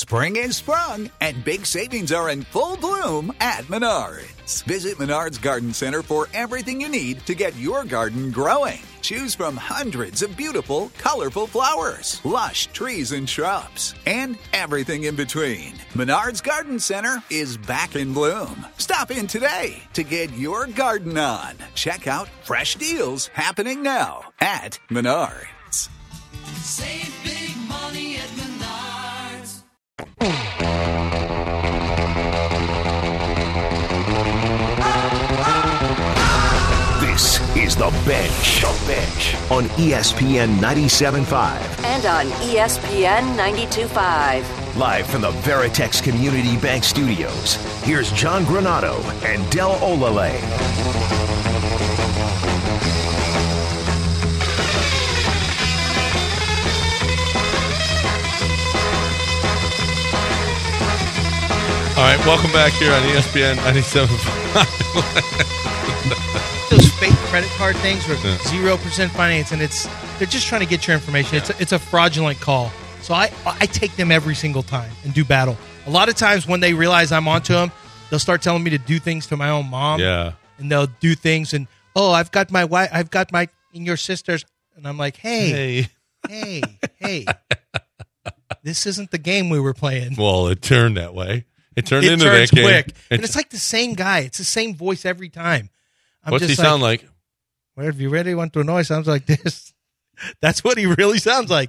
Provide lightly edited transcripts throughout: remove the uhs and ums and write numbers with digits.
Spring is sprung, and big savings are in full bloom at Menards. Visit Menards Garden Center for everything you need to get your garden growing. Choose from hundreds of beautiful, colorful flowers, lush trees and shrubs, and everything in between. Menards Garden Center is back in bloom. Stop in today to get your garden on. Check out fresh deals happening now at Menards. Save big money at Menards. This is The Bench. On ESPN 97.5. And on ESPN 92.5. Live from the Veritex Community Bank Studios, here's John Granato and Del Olale. All right, welcome back here on ESPN 97.5. Those fake credit card things with 0% finance, and they're just trying to get your information. Yeah. It's a fraudulent call. So I take them every single time and do battle. A lot of times when they realize I'm onto them, they'll start telling me to do things to my own mom. Yeah. And they'll do things and, I've got my wife, and your sisters. And I'm like, hey. This isn't the game we were playing. Well, it turned that way. It turned into that game. Quick. And it's like the same guy. It's the same voice every time. What's he sound like? Well, if you really want to know, it sounds like this. That's what he really sounds like.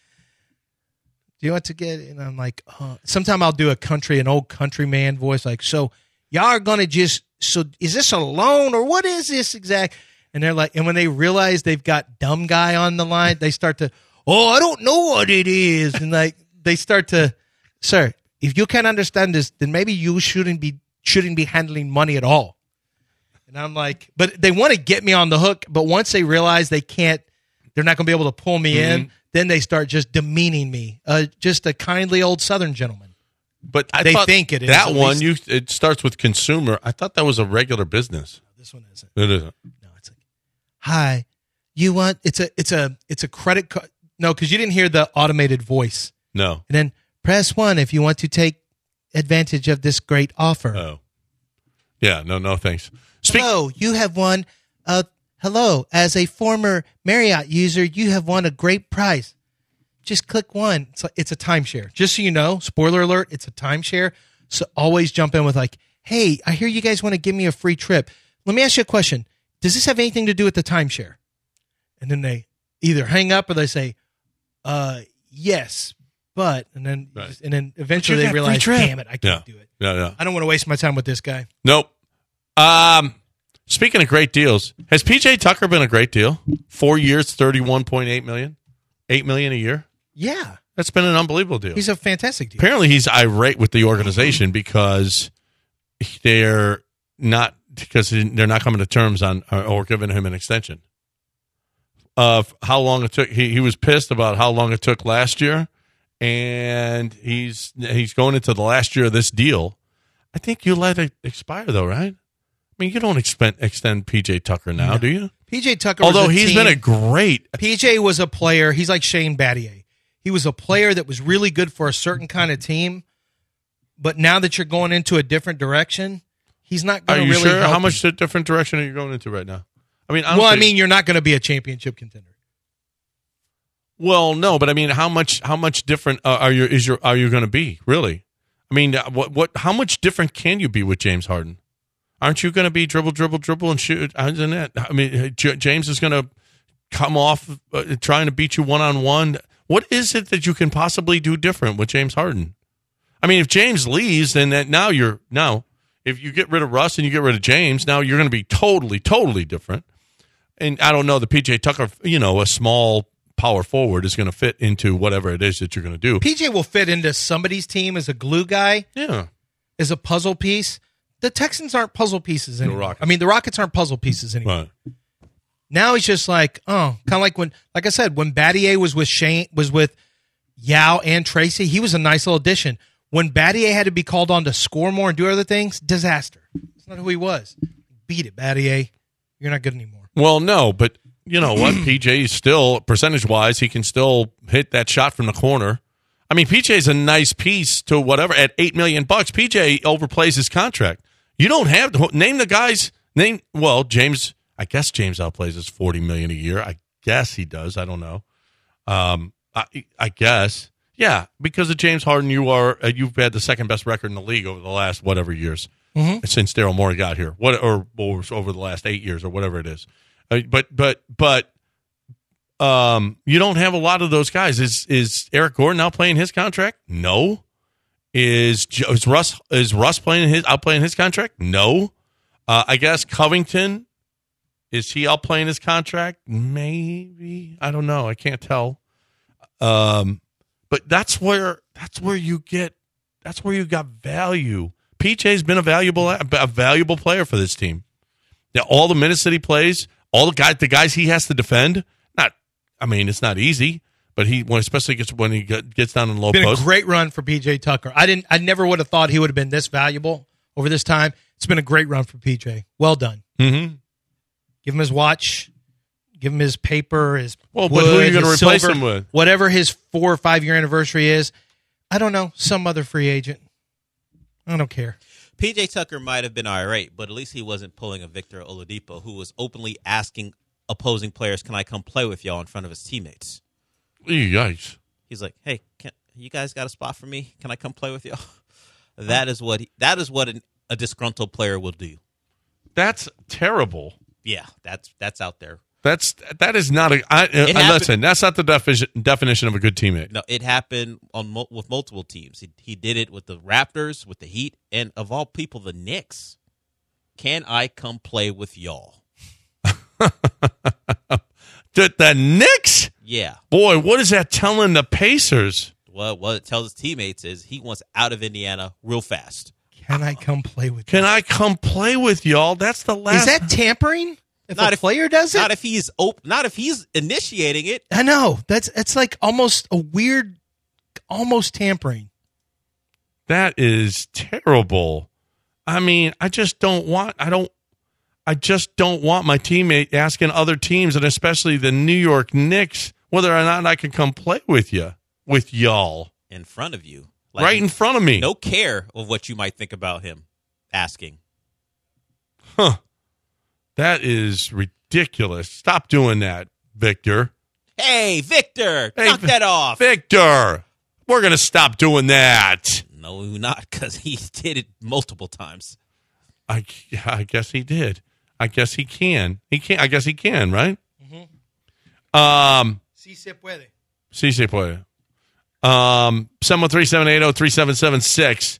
Do you want to get? And I'm like, sometimes I'll do an old country man voice, like, so y'all are gonna is this a loan or what is this exact? And they're like, and when they realize they've got dumb guy on the line, they start to, I don't know what it is, and like they start to, sir, if you can't understand this, then maybe you shouldn't be handling money at all. And I'm like, but they want to get me on the hook. But once they realize they're not going to be able to pull me in, then they start just demeaning me. Just a kindly old Southern gentleman. But they think it is. That one, it starts with consumer. I thought that was a regular business. No, this one isn't. It isn't. No, it's like, hi, you want? It's a credit card. No, because you didn't hear the automated voice. No. And then press 1 if you want to take advantage of this great offer. Oh. Yeah. No. Thanks. Hello, you have won. Hello, as a former Marriott user, you have won a great prize. Just click 1. It's a timeshare. Just so you know, spoiler alert, it's a timeshare. So always jump in with like, hey, I hear you guys want to give me a free trip. Let me ask you a question. Does this have anything to do with the timeshare? And then they either hang up or they say, yes, but, and then eventually they realize, damn it, I can't do it. Yeah. I don't want to waste my time with this guy. Nope. Speaking of great deals, has PJ Tucker been a great deal? 4 years, $31.8 million, $8 million a year. Yeah, that's been an unbelievable deal. He's a fantastic deal. Apparently, he's irate with the organization because they're not coming to terms on or giving him an extension of how long it took. He was pissed about how long it took last year, and he's going into the last year of this deal. I think you let it expire, though, right? I mean, you don't extend PJ Tucker now, do you? PJ Tucker, although he's been a great. PJ was a player. He's like Shane Battier. He was a player that was really good for a certain kind of team. But now that you're going into a different direction, he's not going to really. Are you sure? How much different direction are you going into right now? I mean, you're not going to be a championship contender. Well, no, but I mean, how much different are you going to be? Really? I mean, how much different can you be with James Harden? Aren't you going to be dribble, and shoot? I mean, James is going to come off trying to beat you one-on-one. What is it that you can possibly do different with James Harden? I mean, if James leaves, then if you get rid of Russ and you get rid of James, now you're going to be totally, totally different. And I don't know, the PJ Tucker, a small power forward is going to fit into whatever it is that you're going to do. PJ will fit into somebody's team as a glue guy. Yeah. As a puzzle piece. The Texans aren't puzzle pieces anymore. The Rockets aren't puzzle pieces anymore. Right. Now he's just like, kind of like when Battier was with Yao and Tracy, he was a nice little addition. When Battier had to be called on to score more and do other things, disaster. That's not who he was. Beat it, Battier. You're not good anymore. Well, no, but you know what? PJ is still, percentage-wise, he can still hit that shot from the corner. I mean, PJ is a nice piece to whatever. At $8 million, PJ overplays his contract. You don't have to name the guys. James. I guess James outplays us $40 million a year. I guess he does. I don't know. I guess. Yeah, because of James Harden, you've had the second best record in the league over the last whatever years since Daryl Morey got here. Or over the last 8 years or whatever it is. But you don't have a lot of those guys. Is Eric Gordon out playing his contract? No. Is Russ outplaying his contract? No. I guess Covington, is he outplaying his contract? Maybe. I don't know. I can't tell. But that's where you got value. PJ's been a valuable player for this team. Yeah, all the minutes that he plays, all the guys he has to defend. It's not easy, but especially when he gets down in low post. Been a great run for PJ Tucker. I never would have thought he would have been this valuable over this time. It's been a great run for PJ. Well done. Mm-hmm. Give him his watch. Give him his paper, his wood, but who are you going to replace silver, him with? Whatever his 4 or 5 year anniversary is. I don't know. Some other free agent. I don't care. PJ Tucker might have been all right, but at least he wasn't pulling a Victor Oladipo, who was openly asking opposing players, "Can I come play with y'all?" in front of his teammates. Yikes! He's like, "Hey, you guys got a spot for me? Can I come play with y'all?" That is what a disgruntled player will do. That's terrible. Yeah, that's out there. That is not listen. That's not the definition of a good teammate. No, it happened with multiple teams. He did it with the Raptors, with the Heat, and of all people, the Knicks. Can I come play with y'all? The Knicks? Yeah. Boy, what is that telling the Pacers? Well, what it tells his teammates is he wants out of Indiana real fast. Can I come play with Can I come play with y'all? That's the last. Is that tampering? If not a player does it? Not if he's not if he's initiating it. I know. That's like almost a weird, almost tampering. That is terrible. I mean, I just don't want my teammate asking other teams, and especially the New York Knicks, whether or not I can come play with y'all. In front of you. Right in front of me. No care of what you might think about him asking. Huh. That is ridiculous. Stop doing that, Victor. Hey, Victor, knock that off. Victor, we're going to stop doing that. No, not, because he did it multiple times. I guess he did. I guess he can. I guess he can, right? Sí se puede. Sí se puede. 713-780-3776.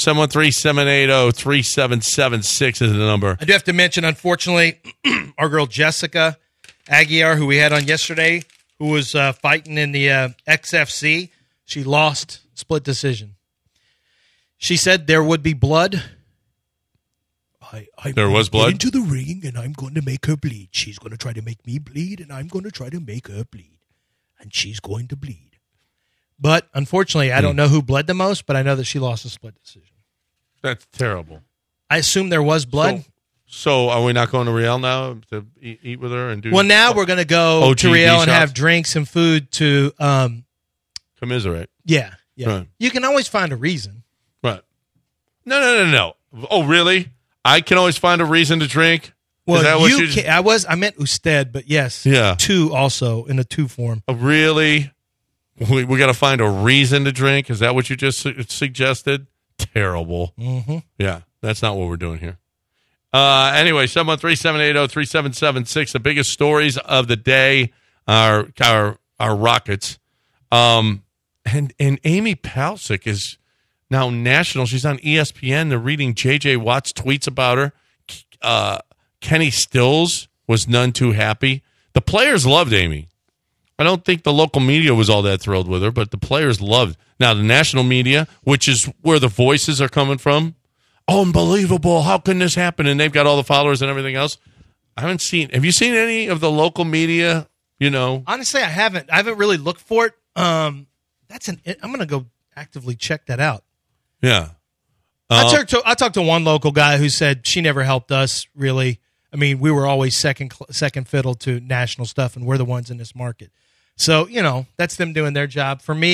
713-780-3776 is the number. I do have to mention, unfortunately, our girl Jessica Aguiar, who we had on yesterday, who was fighting in the XFC, she lost split decision. She said there would be blood. There was blood? Into the ring, and I'm going to make her bleed. She's going to try to make me bleed, and I'm going to try to make her bleed. And she's going to bleed. But unfortunately, I don't know who bled the most, but I know that she lost a split decision. That's terrible. I assume there was blood. So are we not going to Riel now to eat with her and do? Well, now we're going to go to Riel and have drinks and food to commiserate. Yeah. Right. You can always find a reason. Right. No. Oh, really? I can always find a reason to drink. Well, is that what you can, I meant usted, but yes. Yeah. Two also in the two form. Oh, really? We got to find a reason to drink? Is that what you just suggested? Terrible. Mm-hmm. Yeah, that's not what we're doing here. Anyway, 713-780-3776. The biggest stories of the day are Rockets. And Amy Palcic is now national. She's on ESPN. They're reading J.J. Watt's tweets about her. Kenny Stills was none too happy. The players loved Amy. I don't think the local media was all that thrilled with her, but the players loved. Now, the national media, which is where the voices are coming from, unbelievable, how can this happen? And they've got all the followers and everything else. Have you seen any of the local media, Honestly, I haven't. I haven't really looked for it. I'm going to go actively check that out. Yeah. I talked to one local guy who said she never helped us, really. I mean, we were always second fiddle to national stuff, and we're the ones in this market. So, that's them doing their job. For me,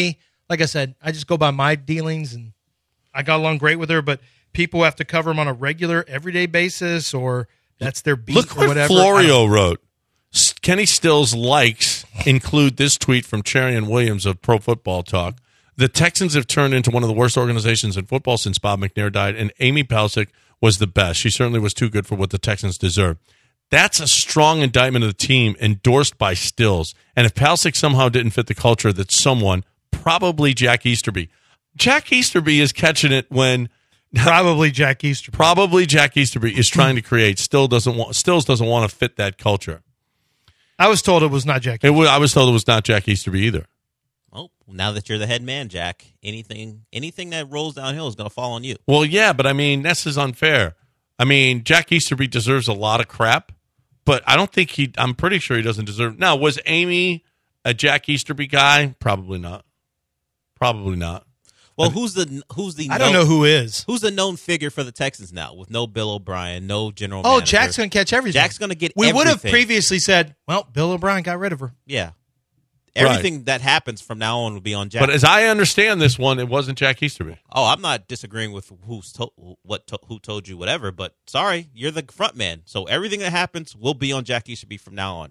like I said, I just go by my dealings, and I got along great with her, but people have to cover them on a regular, everyday basis, or that's their beat Look or what whatever. Florio wrote. Kenny Stills likes include this tweet from Cherian Williams of Pro Football Talk. The Texans have turned into one of the worst organizations in football since Bob McNair died, and Amy Palcic was the best. She certainly was too good for what the Texans deserve. That's a strong indictment of the team endorsed by Stills. And if Palcic somehow didn't fit the culture, that's someone, probably Jack Easterby. Jack Easterby is catching it when Probably Jack Easterby. Probably Jack Easterby is trying to create. Stills doesn't want to fit that culture. I was told it was not Jack Easterby. I was told it was not Jack Easterby either. Oh, now that you're the head man, Jack, anything that rolls downhill is going to fall on you. Well, yeah, but I mean, this is unfair. I mean, Jack Easterby deserves a lot of crap, but I don't think I'm pretty sure he doesn't deserve. Now, was Amy a Jack Easterby guy? Probably not. Probably not. Well, who's the I don't know who is. Who's the known figure for the Texans now with no Bill O'Brien, no general Oh, manager? Jack's going to catch everything. Jack's going to get We would have everything. previously said, well, Bill O'Brien got rid of her. Yeah. Everything that happens from now on will be on Jack. But as I understand this one, it wasn't Jack Easterby. Oh, I'm not disagreeing with who told you whatever, but sorry, you're the front man. So everything that happens will be on Jack Easterby from now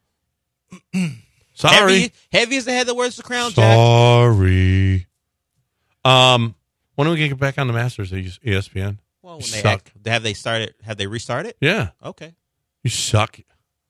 on. Sorry. Heavy is the head that wears the crown, Jack. Sorry. When are we going to get back on the Masters at ESPN? Well, You when suck. have they restarted? Yeah. Okay. You suck.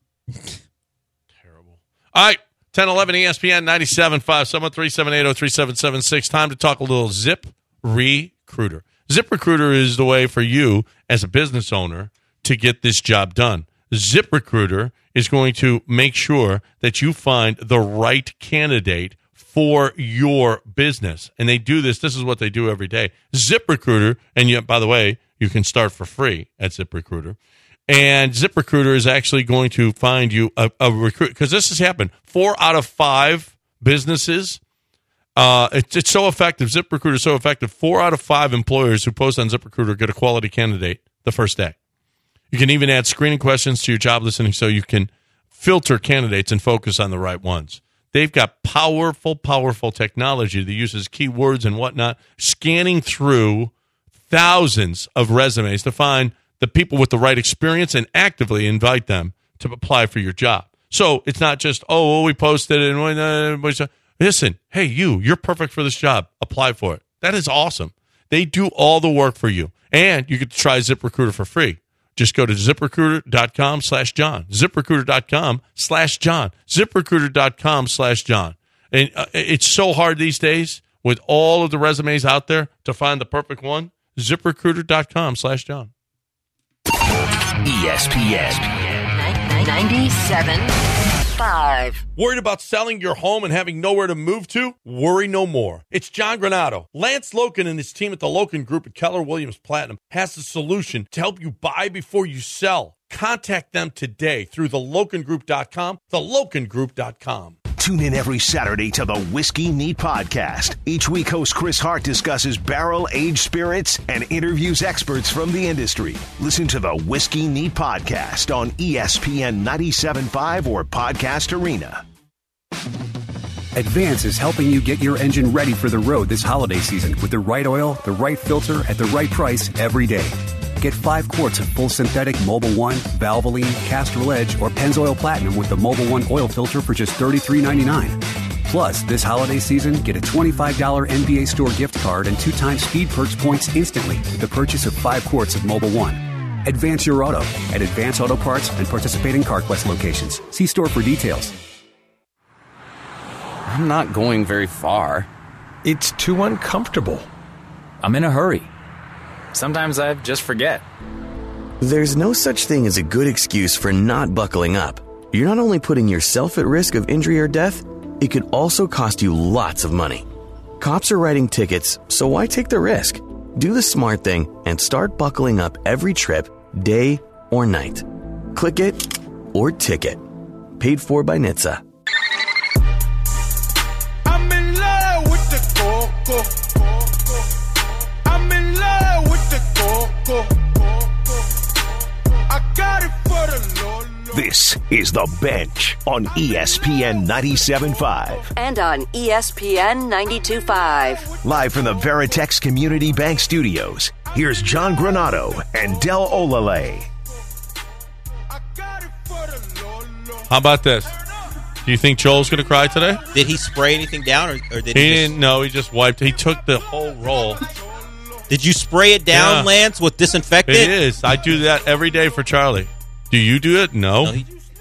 Terrible. All right. 1011 ESPN 97.5 713-780-3776. Time to talk a little ZipRecruiter. ZipRecruiter is the way for you as a business owner to get this job done. ZipRecruiter is going to make sure that you find the right candidate for your business. And they do this. This is what they do every day. ZipRecruiter, and yet, by the way, you can start for free at ZipRecruiter. And ZipRecruiter is actually going to find you a recruit, because this has happened. 4 out of 5 businesses, it's so effective. ZipRecruiter is so effective. 4 out of 5 employers who post on ZipRecruiter get a quality candidate the first day. You can even add screening questions to your job listening so you can filter candidates and focus on the right ones. They've got powerful technology that uses keywords and whatnot, scanning through thousands of resumes to find the people with the right experience and actively invite them to apply for your job. So it's not just, we posted it. And listen, hey, you're perfect for this job. Apply for it. That is awesome. They do all the work for you. And you get to try ZipRecruiter for free. Just go to ZipRecruiter.com/John. ZipRecruiter.com/John. ZipRecruiter.com/John. And it's so hard these days with all of the resumes out there to find the perfect one. ZipRecruiter.com/John. ESPN 97.5. Worried about selling your home and having nowhere to move to? Worry no more. It's John Granado. Lance Loken and his team at the Loken Group at Keller Williams Platinum has the solution to help you buy before you sell. Contact them today through thelokengroup.com, thelokengroup.com. Tune in every Saturday to the Whiskey Neat Podcast. Each week, host Chris Hart discusses barrel-aged spirits and interviews experts from the industry. Listen to the Whiskey Neat Podcast on ESPN 97.5 or Podcast Arena. Advance is helping you get your engine ready for the road this holiday season with the right oil, the right filter, at the right price every day. Get 5 quarts of full synthetic Mobil 1, Valvoline, Castrol Edge, or Pennzoil Platinum with the Mobil 1 oil filter for just $33.99. Plus, this holiday season, get a $25 NBA Store gift card and 2 times Speed Perks points instantly with the purchase of 5 quarts of Mobil 1. Advance your auto at Advance Auto Parts and participating CarQuest locations. See store for details. I'm not going very far. It's too uncomfortable. I'm in a hurry. Sometimes I just forget. There's no such thing as a good excuse for not buckling up. You're not only putting yourself at risk of injury or death, it could also cost you lots of money. Cops are writing tickets, so why take the risk? Do the smart thing and start buckling up every trip, day or night. Click it or ticket. Paid for by NHTSA. I'm in love with the coco. I'm in love with the coco. I got it for the Lolo. This is The Bench on ESPN 97.5. And on ESPN 92.5. Live from the Veritex Community Bank Studios, here's John Granato and Del Olale. How about this? Do you think Joel's going to cry today? Did he spray anything down, or did he didn't? No, he just wiped. He took the whole roll. Did you spray it down, Lance, with disinfectant? It is. I do that every day for Charlie. Do you do it? No.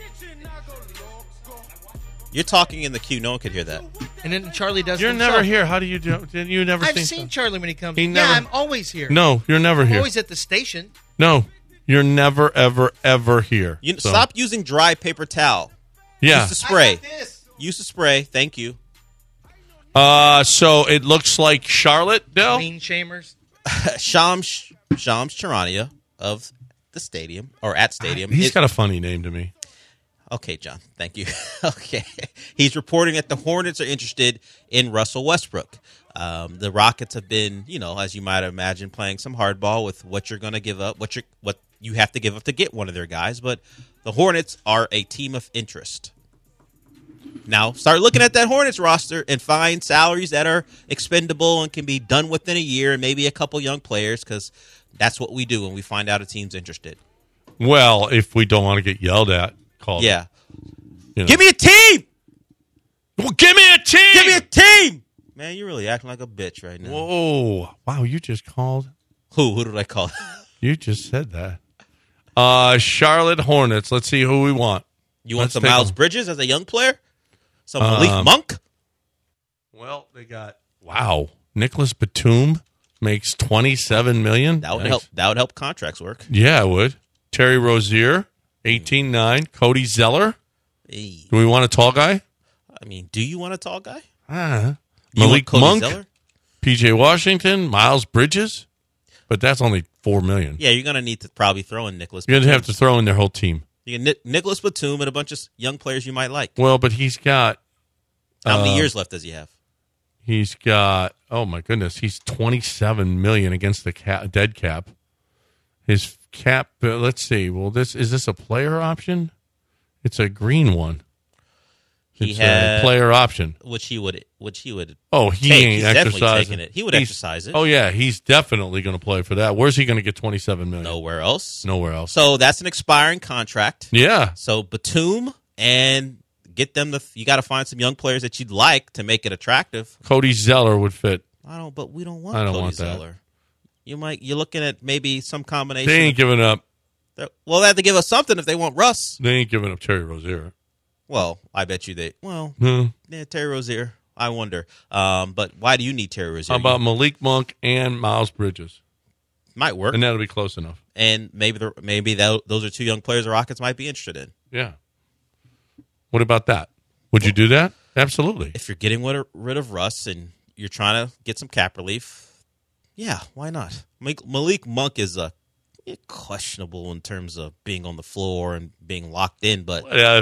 You're talking in the queue. No one could hear that. And then Charlie does. You're never here. How do you do? You never. I've seen Charlie when he comes. He never, I'm always here. No, you're never here. Always at the station. No, you're never, ever, ever here. Stop using dry paper towel. Yeah. Use the spray. Use the spray. Thank you. So it looks like Charlotte, Del? Clean Shamers. Shams Charania of the stadium, or at stadium. He's got a funny name to me. Okay, John. Thank you. Okay. He's reporting that the Hornets are interested in Russell Westbrook. The Rockets have been, as you might imagine, playing some hardball with what you're going to give up, what you have to give up to get one of their guys. But the Hornets are a team of interest. Now, start looking at that Hornets roster and find salaries that are expendable and can be done within a year, and maybe a couple young players, because that's what we do when we find out a team's interested. Well, if we don't want to get yelled at, call Yeah. them. Give me a team! Well, give me a team! Give me a team! Man, you're really acting like a bitch right now. Whoa. Wow, you just called. Who? Who did I call? You just said that. Charlotte Hornets. Let's see who we want. You want some Miles Bridges as a young player? Some Malik Monk? Well, they got Nicholas Batum makes $27 million. That would help. That would help contracts work. Yeah, it would. Terry Rozier, 18-9. Cody Zeller. Hey. Do we want a tall guy? I mean, do you want a tall guy? Malik Monk, Zeller? PJ Washington, Miles Bridges, but that's only $4 million. Yeah, you're going to need to probably throw in Nicholas. You're going to have to throw in their whole team. You get Nicholas Batum and a bunch of young players you might like. Well, but he's got... How many years left does he have? He's got... Oh, my goodness. He's $27 million against the dead cap. His cap... let's see. Well, is this a player option? It's a green one. It's a player option. Which he would. Oh, he take. ain't He's exercising it. He would exercise it. Oh yeah, he's definitely going to play for that. Where's he going to get $27 million? Nowhere else. So that's an expiring contract. Yeah. So Batum, and get them you got to find some young players that you'd like to make it attractive. Cody Zeller would fit. But we don't want Cody Zeller. That. You're looking at maybe some combination. They ain't giving up. Well, they have to give us something if they want Russ. They ain't giving up Terry Rozier. Well, I bet you yeah, Terry Rozier. I wonder. But why do you need Terry Rozier? How about Malik Monk and Miles Bridges? Might work. And that'll be close enough. And maybe those are two young players the Rockets might be interested in. Yeah. What about that? Would you do that? Absolutely. If you're getting rid of Russ and you're trying to get some cap relief, yeah, why not? Malik Monk is questionable in terms of being on the floor and being locked in, but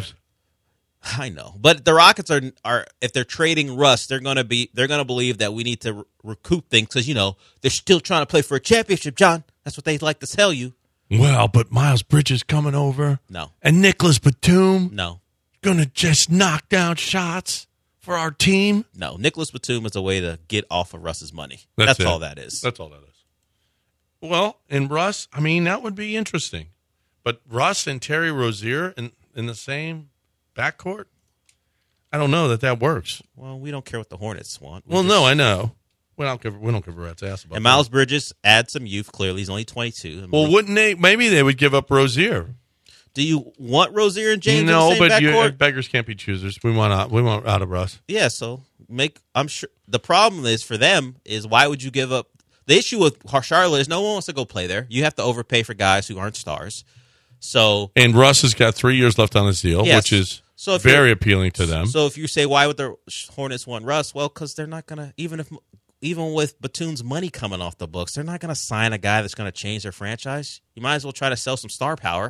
I know. But the Rockets are if they're trading Russ, they're going to believe that we need to recoup things because they're still trying to play for a championship, John. That's what they like to tell you. Well, but Miles Bridges coming over. No. And Nicholas Batum. No. Going to just knock down shots for our team. No. Nicholas Batum is a way to get off of Russ's money. That's all that is. That's all that is. Well, and Russ, I mean, that would be interesting. But Russ and Terry Rozier in the same backcourt? I don't know that works. Well, we don't care what the Hornets want. No, I know. We don't give a rat's ass about that. And Miles Bridges adds some youth, clearly. He's only 22. Well, wouldn't they? Maybe they would give up Rozier. Do you want Rozier and James no, in the same backcourt? Beggars can't be choosers. We want out of Russ. Yeah, so I'm sure the problem is for them is why would you give up? The issue with Charlotte is no one wants to go play there. You have to overpay for guys who aren't stars. And Russ has got 3 years left on his deal, which is very appealing to them. So if you say why would the Hornets want Russ? Well, because they're not going to even with Batum's money coming off the books, they're not going to sign a guy that's going to change their franchise. You might as well try to sell some star power.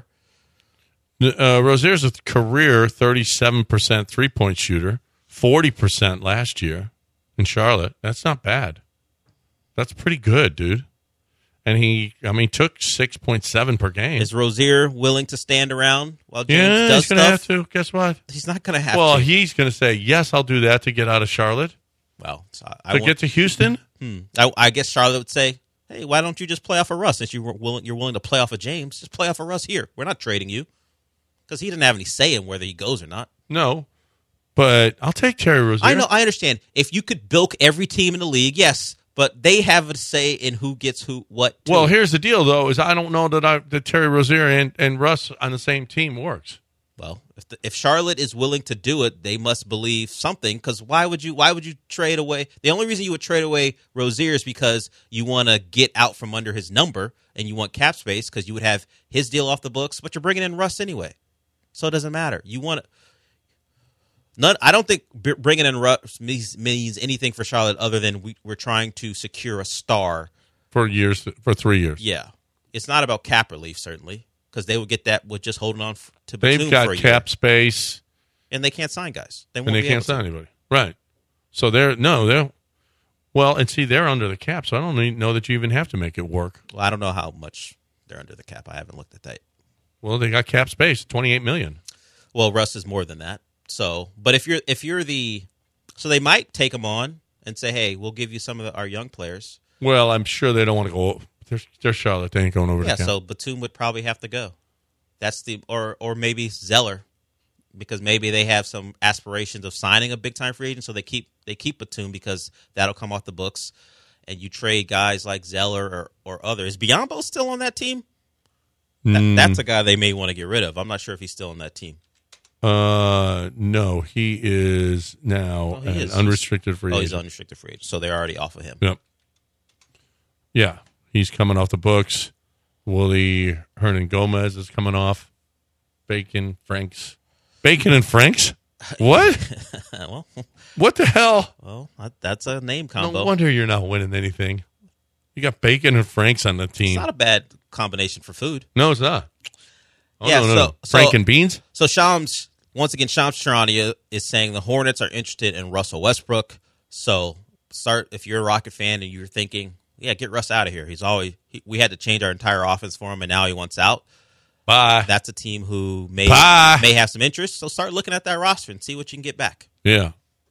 Rozier's a career 37% three-point shooter, 40% last year in Charlotte. That's not bad. That's pretty good, dude. And he took 6.7 per game. Is Rozier willing to stand around while James does he's going to have stuff? to. Guess what? He's not going to have to. Well, he's going to say, yes, I'll do that to get out of Charlotte. Well, get to Houston? I guess Charlotte would say, hey, why don't you just play off of Russ? Since you're willing to play off of James, just play off of Russ here. We're not trading you. Because he didn't have any say in whether he goes or not. No. But I'll take Terry Rozier. I know. I understand. If you could bilk every team in the league, yes. But they have a say in who gets what. Too. Well, here's the deal, though, is I don't know that Terry Rozier and Russ on the same team works. Well, if Charlotte is willing to do it, they must believe something. Because why would you trade away? The only reason you would trade away Rozier is because you want to get out from under his number and you want cap space because you would have his deal off the books. But you're bringing in Russ anyway, so it doesn't matter. You want to. I don't think bringing in Russ means anything for Charlotte other than we're trying to secure a star for 3 years. Yeah, it's not about cap relief certainly. Because they would get that with just holding on to Batum They've got for a cap year. Space. And they can't sign guys. They can't sign anybody. Right. So they're under the cap, so I don't even know that you even have to make it work. Well, I don't know how much they're under the cap. I haven't looked at that. Well, they got cap space, $28 million. Well, Russ is more than that. So, but if you're so they might take him on and say, hey, we'll give you some of our young players. Well, I'm sure they don't want to go. They're Charlotte. They ain't going over. Yeah, the cap. so Batum would probably have to go. That's or maybe Zeller, because maybe they have some aspirations of signing a big time free agent, so they keep Batum because that'll come off the books, and you trade guys like Zeller or others. Is Biyombo still on that team? That's a guy they may want to get rid of. I'm not sure if he's still on that team. No, he is now an unrestricted free agent. Oh, he's an unrestricted free agent, so they're already off of him. Yep. Yeah, he's coming off the books. Willie Hernan Gomez is coming off. Bacon and Franks? What? Well, what the hell? Well, that's a name combo. No wonder you're not winning anything. You got Bacon and Franks on the team. It's not a bad combination for food. No, it's not. Oh, yeah, no. Frank and beans? So Shams Charania is saying the Hornets are interested in Russell Westbrook. So if you're a Rocket fan and you're thinking, yeah, get Russ out of here. We had to change our entire offense for him, and now he wants out. Bye. That's a team who may have some interest. So start looking at that roster and see what you can get back. Yeah.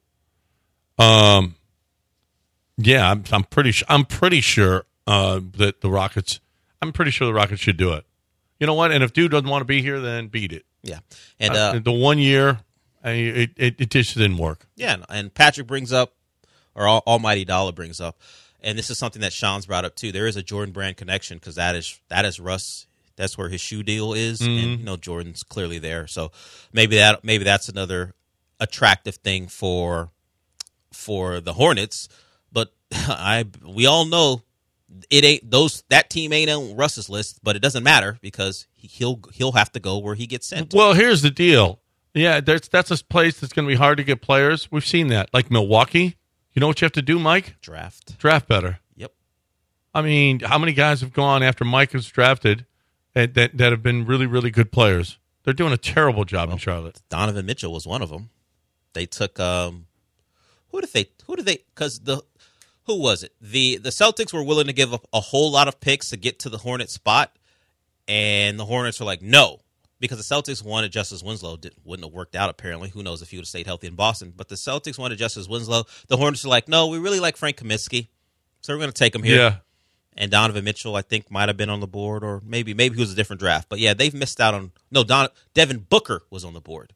Yeah, I'm pretty sure that the Rockets. I'm pretty sure the Rockets should do it. You know what? And if dude doesn't want to be here, then beat it. Yeah. And the 1 year, it just didn't work. Yeah, and Patrick brings up, or Almighty Dollar brings up, and this is something that Sean's brought up too. There is a Jordan Brand connection because that is Russ. That's where his shoe deal is, and Jordan's clearly there. So maybe that's another attractive thing for the Hornets. But we all know it ain't that team ain't on Russ's list, but it doesn't matter because he'll have to go where he gets sent. Well, here's the deal. Yeah, that's a place that's going to be hard to get players. We've seen that, like Milwaukee. You know what you have to do, Mike? Draft better. Yep. I mean, how many guys have gone after Mike was drafted that have been really, really good players? They're doing a terrible job in Charlotte. Donovan Mitchell was one of them. They took who did they? Because who was it? The Celtics were willing to give up a whole lot of picks to get to the Hornets spot, and the Hornets were like, no, because the Celtics wanted Justice Winslow. Wouldn't have worked out, apparently. Who knows if he would have stayed healthy in Boston. But the Celtics wanted Justice Winslow. The Hornets were like, no, we really like Frank Kaminsky, so we're going to take him here. Yeah. And Donovan Mitchell, I think, might have been on the board, or maybe he was a different draft. But, yeah, they've missed out on – no, Devin Booker was on the board.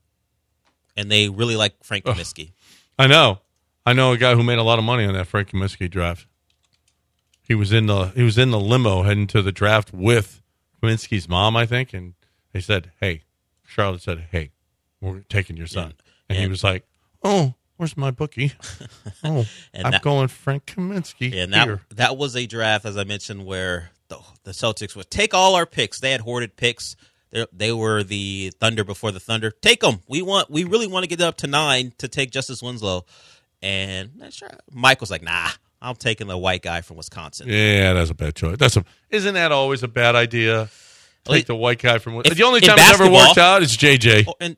And they really like Frank Kaminsky. I know a guy who made a lot of money on that Frank Kaminsky draft. He was in the limo heading to the draft with Kaminsky's mom, I think, and they said, "Hey," Charlotte said, "Hey, we're taking your son," and he was like, "Oh, where's my bookie? Oh, I'm going Frank Kaminsky." And that was a draft, as I mentioned, where the Celtics would take all our picks. They had hoarded picks. They were the Thunder before the Thunder. Take them. We really want to get up to 9 to take Justice Winslow. And Mike was like, nah, I'm taking the white guy from Wisconsin. Yeah, that's a bad choice. Isn't that always a bad idea? Take the white guy from Wisconsin. The only time it's ever worked out is JJ. And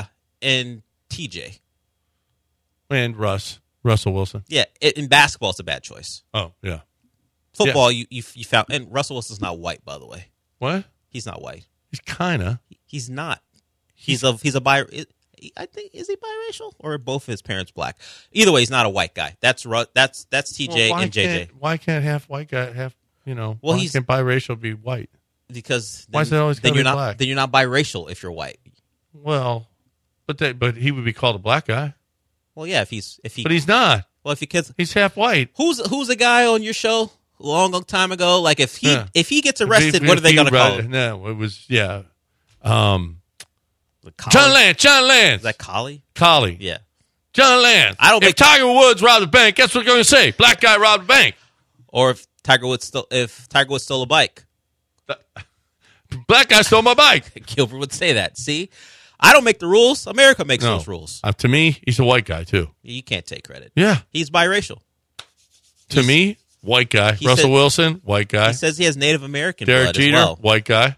TJ. And Russell Wilson. Yeah, in basketball, it's a bad choice. Oh, yeah. Football, you found, and Russell Wilson's not white, by the way. What? He's not white. He's kind of. He's not. He's a bi. I think, is he biracial or are both his parents black? Either way, he's not a white guy. That's TJ and JJ. Why can't half white guy have Well, why can't biracial be white? Because why is it always then be you're not black? Then you're not biracial if you're white. Well, but he would be called a black guy. Well, yeah, if he. But he's not. Well, he's half white. Who's a guy on your show a long time ago? Like if he gets arrested, what are they going to call him? No, it was John Lance. Is that Collie? Collie. Yeah. John Lance. If Tiger Woods robbed the bank, guess what they're going to say? Black guy robbed the bank. Or if Tiger Woods stole a bike. Black guy stole my bike. Gilbert would say that. See? I don't make the rules. America makes those rules. To me, he's a white guy, too. You can't take credit. Yeah. He's biracial. To me, white guy. Russell Wilson, white guy. He says he has Native American Derek blood Jeter, as well. white guy.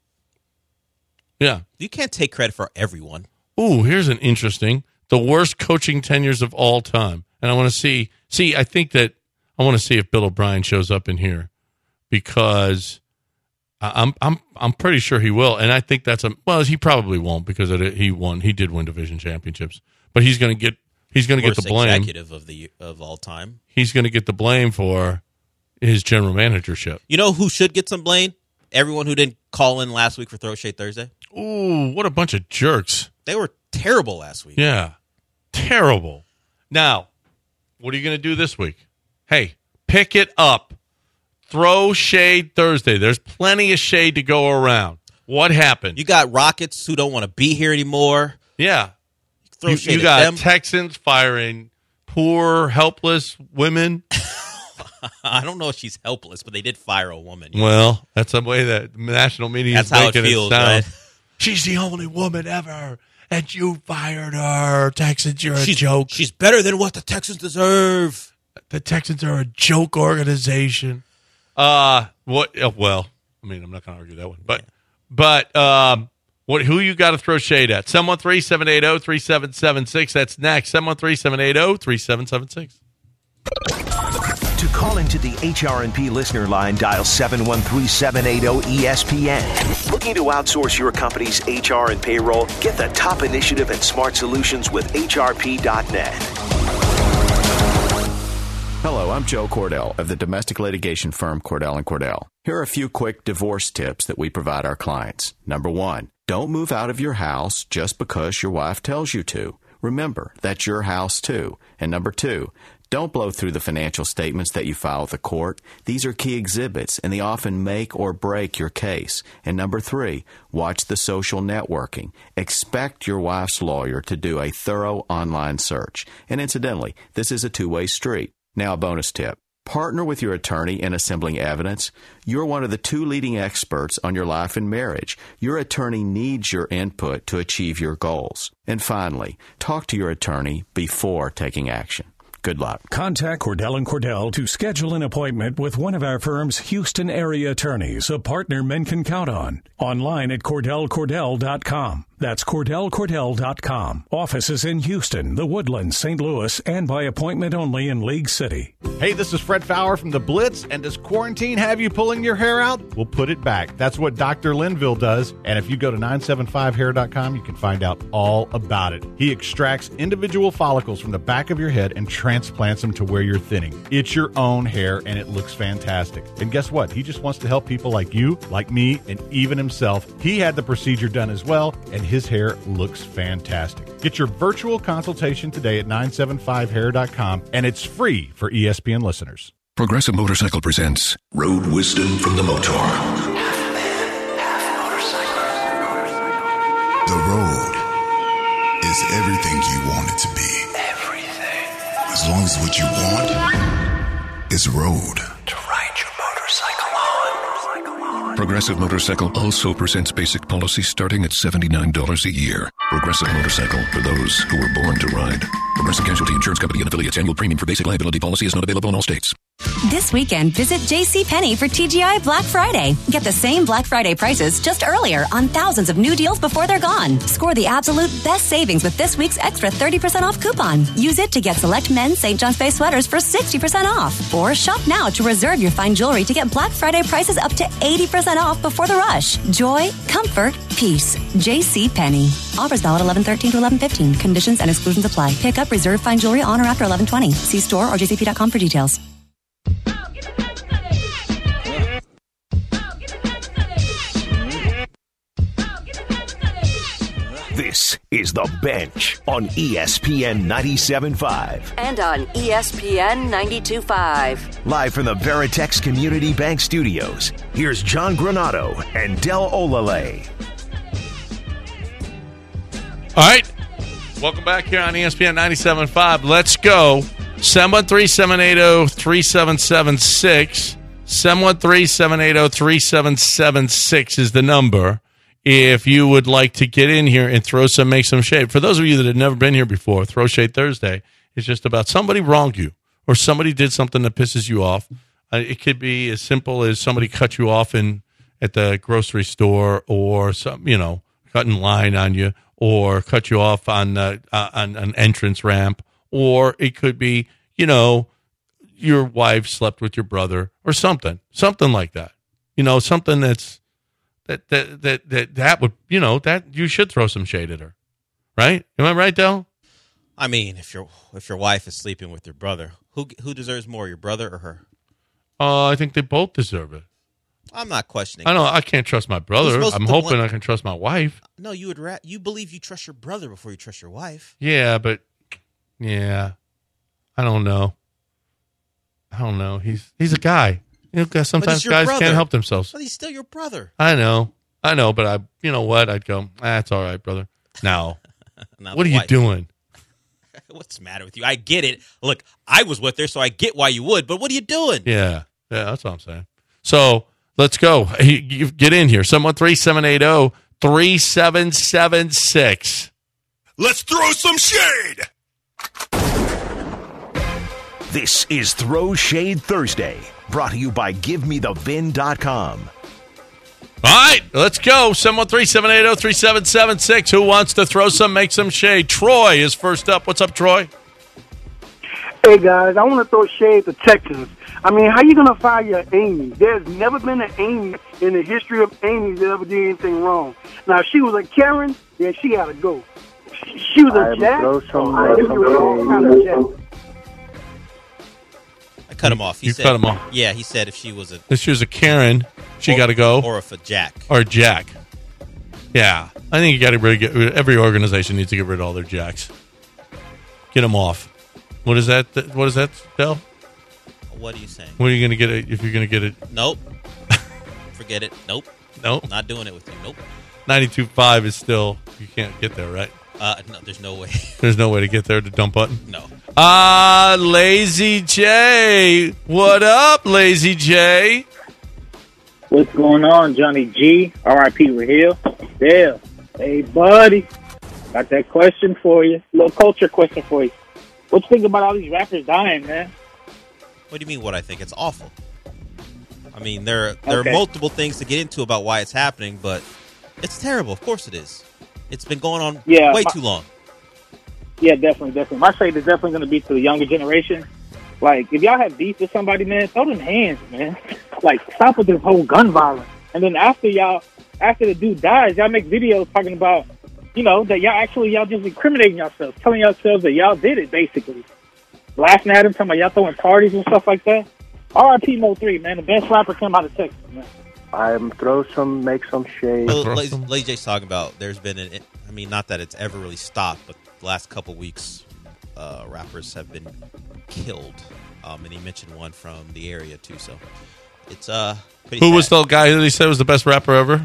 Yeah. You can't take credit for everyone. Ooh, here's an interesting. The worst coaching tenures of all time. And I want to see I think that I want to see if Bill O'Brien shows up in here because I'm pretty sure he will. And I think he probably won't because he did win division championships. But he's going to get the blame. Executive of all time. He's going to get the blame for his general managership. You know who should get some blame? Everyone who didn't call in last week for Throw Shade Thursday. Ooh, what a bunch of jerks. They were terrible last week. Yeah, terrible. Now, what are you going to do this week? Hey, pick it up. Throw Shade Thursday. There's plenty of shade to go around. What happened? You got Rockets who don't want to be here anymore. Yeah. Throw shade you got at them. Texans firing poor, helpless women. I don't know if she's helpless, but they did fire a woman. Well, that's the way that the national media is making it sound. Right? She's the only woman ever, and you fired her. Texans, you're a joke. She's better than what the Texans deserve. The Texans are a joke organization. What? Well, I mean, I'm not going to argue that one, but who you got to throw shade at? 713-780-3776. That's next. 713-780-3776. To call into the HRNP listener line, dial 713-780-ESPN. Looking to outsource your company's HR and payroll? Get the top initiative and smart solutions with HRP.net. Hello, I'm Joe Cordell of the domestic litigation firm Cordell & Cordell. Here are a few quick divorce tips that we provide our clients. Number 1, don't move out of your house just because your wife tells you to. Remember, that's your house too. And number 2, don't blow through the financial statements that you file with the court. These are key exhibits, and they often make or break your case. And number 3, watch the social networking. Expect your wife's lawyer to do a thorough online search. And incidentally, this is a two-way street. Now, a bonus tip. Partner with your attorney in assembling evidence. You're one of the 2 leading experts on your life and marriage. Your attorney needs your input to achieve your goals. And finally, talk to your attorney before taking action. Good luck. Contact Cordell & Cordell to schedule an appointment with one of our firm's Houston area attorneys, a partner men can count on. Online at CordellCordell.com. That's CordellCordell.com. Offices in Houston, the Woodlands, St. Louis, and by appointment only in League City. Hey, this is Fred Fowler from The Blitz, and does quarantine have you pulling your hair out? We'll put it back. That's what Dr. Linville does, and if you go to 975hair.com, you can find out all about it. He extracts individual follicles from the back of your head and transplants them to where you're thinning. It's your own hair, and it looks fantastic. And guess what? He just wants to help people like you, like me, and even himself. He had the procedure done as well, and his hair looks fantastic. Get your virtual consultation today at 975hair.com, and it's free for ESPN listeners. Progressive Motorcycle presents Road Wisdom from the Motor. Half man, half motorcycle. The road is everything you want it to be. Everything. As long as what you want is road. To ride your motorcycle on. Progressive Motorcycle also presents basic policy starting at $79 a year. Progressive Motorcycle, for those who were born to ride. Progressive Casualty Insurance Company and affiliates. Annual premium for basic liability policy is not available in all states. This weekend, visit JCPenney for TGI Black Friday. Get the same Black Friday prices just earlier on thousands of new deals before they're gone. Score the absolute best savings with this week's extra 30% off coupon. Use it to get select men's St. John's Bay sweaters for 60% off. Or shop now to reserve your fine jewelry to get Black Friday prices up to 80% off before the rush. Joy, comfort, peace. JCPenney. Offers valid 11/13 to 11/15. Conditions and exclusions apply. Pick up reserve fine jewelry on or after 11/20. See store or jcp.com for details. This is The Bench on ESPN 97.5. And on ESPN 92.5. Live from the Veritex Community Bank Studios, here's John Granato and Del Olale. All right. Welcome back here on ESPN 97.5. Let's go. 713-780-3776. 713-780-3776 is the number. If you would like to get in here and make some shade. For those of you that have never been here before, Throw Shade Thursday is just about somebody wronged you or somebody did something that pisses you off. It could be as simple as somebody cut you off at the grocery store, or some, cut in line on you, or cut you off on an entrance ramp, or it could be, your wife slept with your brother or something like that. Something that's that would, that you should throw some shade at her, right? Am I right, Del? I mean, if your wife is sleeping with your brother, who deserves more, your brother or her? I think they both deserve it. I'm not questioning. I can't trust my brother. I'm hoping I can trust my wife. No, you believe you trust your brother before you trust your wife. Yeah, but I don't know. He's a guy. Sometimes guys can't help themselves. But he's still your brother. I know, but you know what? I'd go, that's all right, brother. Now, what are you doing? What's the matter with you? I get it. Look, I was with her, so I get why you would, but what are you doing? Yeah, that's all I'm saying. So, let's go. Get in here. 713-780-3776. Let's throw some shade. This is Throw Shade Thursday, brought to you by GiveMeTheVin.com. All right, let's go. 713-780-3776. Who wants to throw some, make some shade? Troy is first up. What's up, Troy? Hey, guys, I want to throw shade to Texans. I mean, how you going to fire your Amy? There's never been an Amy in the history of Amy that ever did anything wrong. Now, if she was a Karen, then she got to go. She was a Jack. I cut him off. You cut him off. Yeah, he said if she was a Karen, she got to go. Or if a Jack. Or Jack. Yeah. I think you got to get rid. Every organization needs to get rid of all their Jacks. Get them off. What is that? What is that, Del? What are you saying? What are you going to get if you're going to get it? Nope. Forget it. Nope. Not doing it with you. Nope. 92.5 is still, you can't get there, right? No, there's no way. There's no way to get there to dump button? No. Lazy J. What up, Lazy J? What's going on, Johnny G? R.I.P. Raheel. Dale. Hey, buddy. Got that question for you. Little culture question for you. What you think about all these rappers dying, man? What do you mean what I think? It's awful. I mean, there are multiple things to get into about why it's happening, but it's terrible. Of course it is. It's been going on way too long. Yeah, definitely. My shade is definitely going to be to the younger generation. Like, if y'all have beef with somebody, man, throw them hands, man. Like, stop with this whole gun violence. And then after the dude dies, y'all make videos talking about, that y'all just incriminating yourselves, telling yourselves that y'all did it, basically. Laughing at him, talking about y'all throwing parties and stuff like that. R.I.P. Mo 3, man. The best rapper came out of Texas, man. Make some shade. Lazy J's talking about there's been not that it's ever really stopped, but the last couple weeks, rappers have been killed. And he mentioned one from the area too. So it's pretty. Who sad. was the guy that he said was the best rapper ever?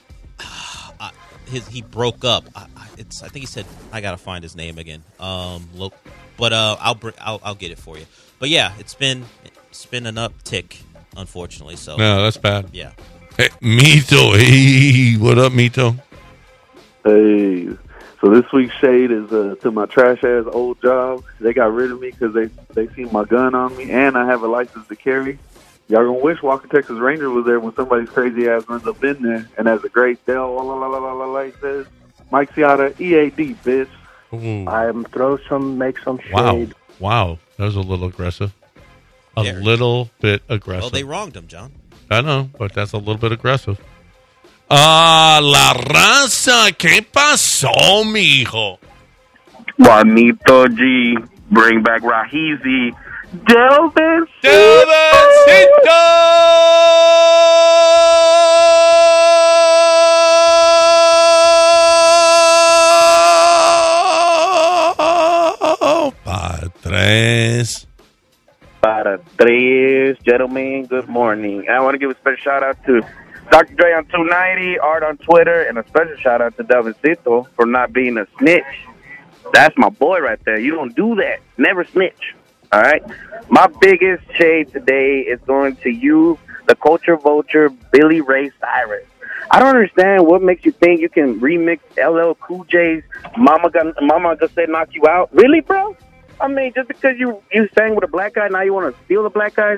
He broke up. I think he said I gotta find his name again. But I'll get it for you. But yeah, it's been an uptick, unfortunately. So no, that's bad. Yeah. Hey, Mito. Hey, what up, Mito? Hey, So this week's shade is to my trash-ass old job. They got rid of me because they seen my gun on me, and I have a license to carry. Y'all gonna wish Walker Texas Ranger was there when somebody's crazy ass runs up in there. And as a great Dell says, Mike Ciata, EAD, bitch. Ooh. I'm throw some, make some Wow. shade. Wow. That was a little aggressive. A little bit aggressive. Well, they wronged him, John. I know, but that's a little bit aggressive. La raza, ¿qué pasó, mijo? Juanito G, bring back Rahizi. Delvin Para tres, gentlemen, good morning. I want to give a special shout out to Dr. Dre on 290, Art on Twitter, and a special shout out to Delvincito for not being a snitch. That's my boy right there. You don't do that. Never snitch. All right? My biggest shade today is going to you, the culture vulture, Billy Ray Cyrus. I don't understand what makes you think you can remix LL Cool J's Mama Just Said Knock You Out. Really, bro? I mean, just because you sang with a black guy, now you want to steal the black guy?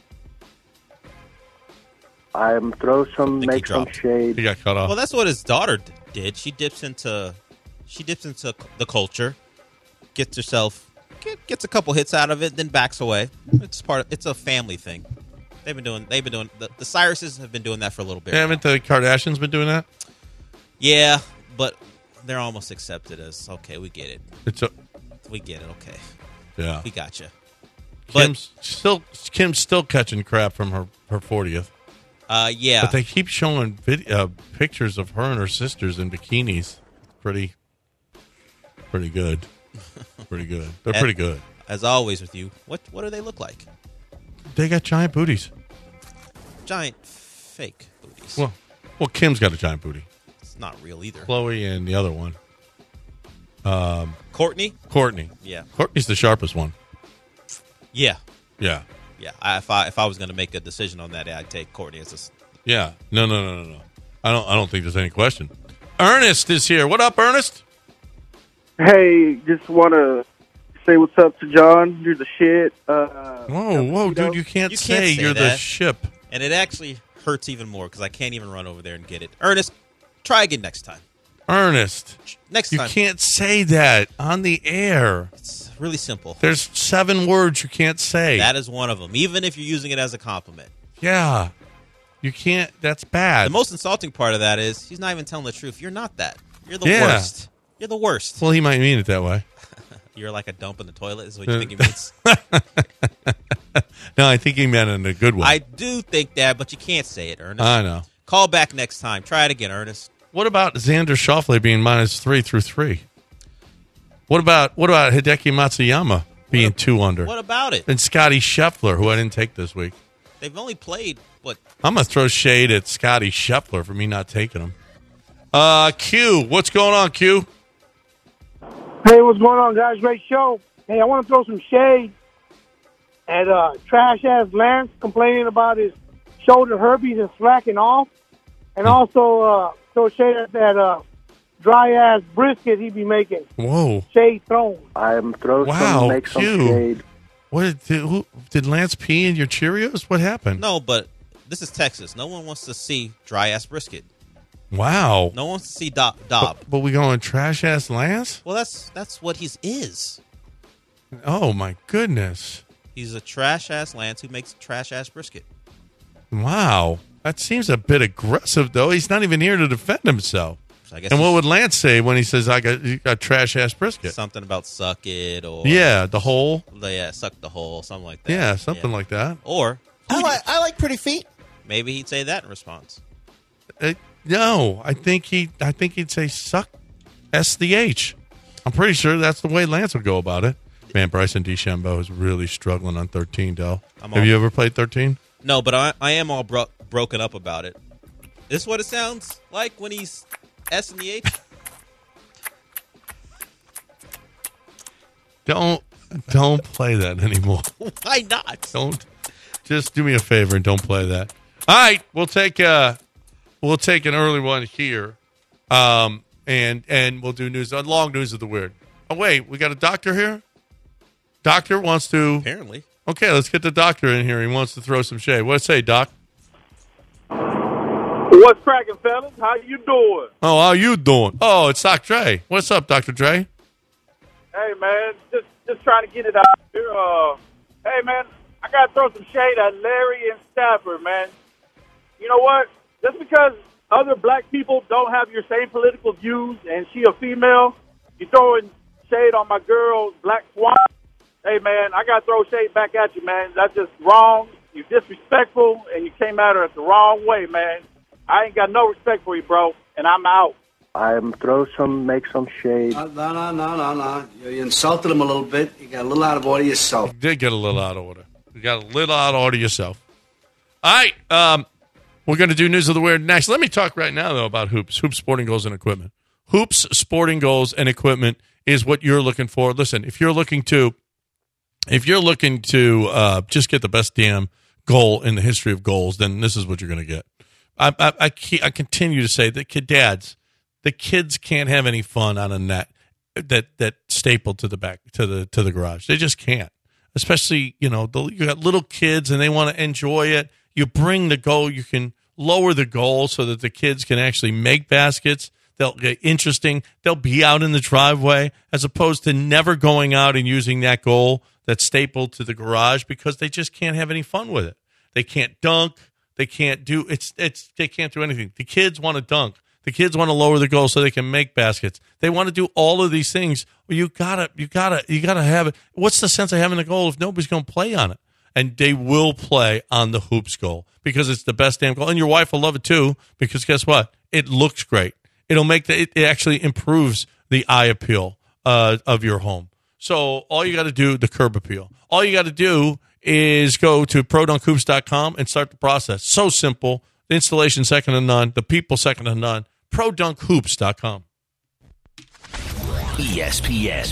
I'm throw some, make some shade. He got cut off. Well, that's what his daughter did. She dips into the culture, gets a couple hits out of it, then backs away. It's a family thing. They've been doing the Cyruses have been doing that for a little bit. Haven't the Kardashians been doing that? Yeah, but they're almost accepted as okay. We get it. We get it. Okay. Yeah, we got you. Kim's still catching crap from her 40th. Yeah, but they keep showing pictures of her and her sisters in bikinis. Pretty good. Pretty good. They're pretty good. As always with you, what do they look like? They got giant booties. Giant fake booties. Well, Kim's got a giant booty. It's not real either. Chloe and the other one. Courtney? Yeah. Courtney's the sharpest one. Yeah. Yeah. Yeah. If I was going to make a decision on that, I'd take Courtney as a... Yeah. No. I don't think there's any question. Ernest is here. What up, Ernest? Hey, just want to say what's up to John. You're the shit. Whoa, dude! You can't say you're the ship. And it actually hurts even more because I can't even run over there and get it. Ernest, try again next time. Ernest, next time. You can't say that on the air. It's really simple. There's 7 words you can't say. That is one of them, even if you're using it as a compliment. Yeah. You can't. That's bad. The most insulting part of that is he's not even telling the truth. You're not that. You're the worst. You're the worst. Well, he might mean it that way. You're like a dump in the toilet is what you think he means? No, I think he meant it in a good way. I do think that, but you can't say it, Ernest. I know. Call back next time. Try it again, Ernest. What about Xander Schauffele being -3 through 3? What about Hideki Matsuyama being 2 under? What about it? And Scotty Scheffler, who I didn't take this week. They've only played, what? I'm going to throw shade at Scotty Scheffler for me not taking him. Q, what's going on, Q? Hey, what's going on, guys? Great show. Hey, I want to throw some shade at trash-ass Lance complaining about his shoulder herpes and slacking off. And also throw shade at that dry-ass brisket he be making. Whoa. Shade thrown. I'm throw some, make some Q. shade. What did Lance pee in your Cheerios? What happened? No, but this is Texas. No one wants to see dry-ass brisket. Wow. No one wants to see Dob. But we going trash-ass Lance? Well, that's what he is. Oh, my goodness. He's a trash-ass Lance who makes trash-ass brisket. Wow. That seems a bit aggressive, though. He's not even here to defend himself. So I guess and what would Lance say when he says, you got trash-ass brisket? Something about suck it or... Yeah, the hole. Yeah, suck the hole, something like that. Yeah, something like that. Or... I like pretty feet. Maybe he'd say that in response. No, I think he'd say suck SDH. I'm pretty sure that's the way Lance would go about it. Man, Bryson DeChambeau is really struggling on 13, Del. Have you ever played 13? No, but I am all broken up about it. Is this what it sounds like when he's S and the H? Don't play that anymore. Why not? Don't. Just do me a favor and don't play that. All right, we'll take an early one here. and we'll do long news of the weird. Oh, wait, we got a doctor here? Doctor wants to... Apparently. Okay, let's get the doctor in here. He wants to throw some shade. What say, Doc? What's cracking, fellas? How you doing? Oh, how you doing? Oh, it's Doc Dre. What's up, Dr. Dre? Hey, man, just trying to get it out here. Hey, man, I got to throw some shade at Larry and Stafford, man. You know what? Just because other black people don't have your same political views and she a female, you throwing shade on my girl, Black Swan. Hey, man, I got to throw shade back at you, man. That's just wrong. You're disrespectful, and you came at her at the wrong way, man. I ain't got no respect for you, bro, and I'm out. Make some shade. No. You insulted him a little bit. You got a little out of order yourself. You did get a little out of order. You got a little out of order yourself. All right, we're going to do News of the Weird next. Let me talk right now, though, about Hoops Sporting Goals and Equipment. Hoops Sporting Goals and Equipment is what you're looking for. Listen, if you're looking to just get the best damn goal in the history of goals, then this is what you're going to get. I continue to say that the kids can't have any fun on a net that stapled to the back to the garage. They just can't. Especially, you got little kids and they want to enjoy it. You bring the goal, you can lower the goal so that the kids can actually make baskets. They'll get interesting. They'll be out in the driveway as opposed to never going out and using that goal that's stapled to the garage because they just can't have any fun with it. They can't dunk. They can't do they can't do anything. The kids want to dunk. The kids want to lower the goal so they can make baskets. They want to do all of these things. Well, you gotta have it. What's the sense of having a goal if nobody's going to play on it? And they will play on the Hoops goal because it's the best damn goal. And your wife will love it too because guess what? It looks great. It'll make it actually improves the eye appeal of your home. So all you got to do, the curb appeal. All you got to do is go to ProDunkHoops.com and start the process. So simple. The installation second to none. The people second to none. ProDunkHoops.com. ESPN